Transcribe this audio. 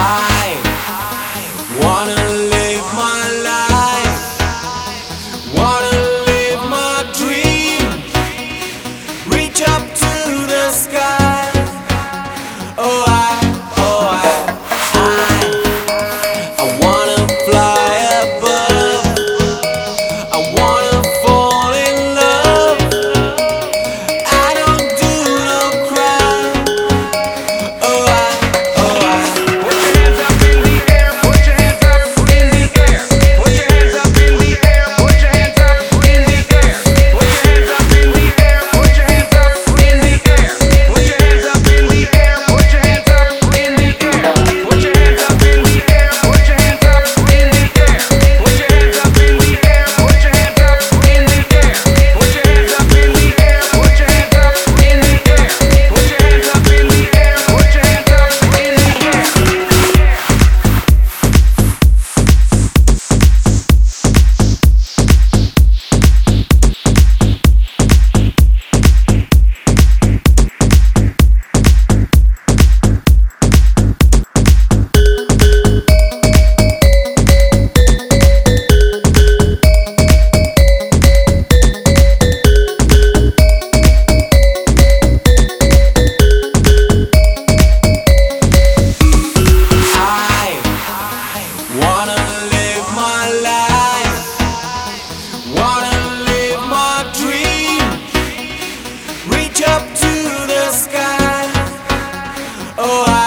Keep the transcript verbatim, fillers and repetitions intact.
I wanna live my life, wanna live my dream, reach up to the sky. Oh, I, oh, I, I, I wanna fly above, I wanna fall in love, I don't do no crime. Oh, I, oh, I. Put your hands up in the air, put your hands up in the air, put your hands up in the air, put your hands up in the air, put your hands up in the air, put your hands up in the air, put your hands up in the air, put your hands up in the air, put your hands up in the air, put your hands up in the air, put your hands up in the air, put your hands up in the air, put your hands up in the air, put your hands up in the air, put your hands up in the air, put your hands up in the air. I wanna live my life, wanna live my dream, reach up to the sky. Oh, I